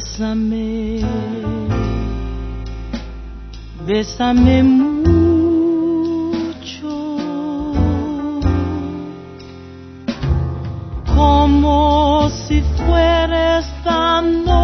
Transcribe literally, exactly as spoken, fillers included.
Bésame, bésame mucho, como si fuera esta noche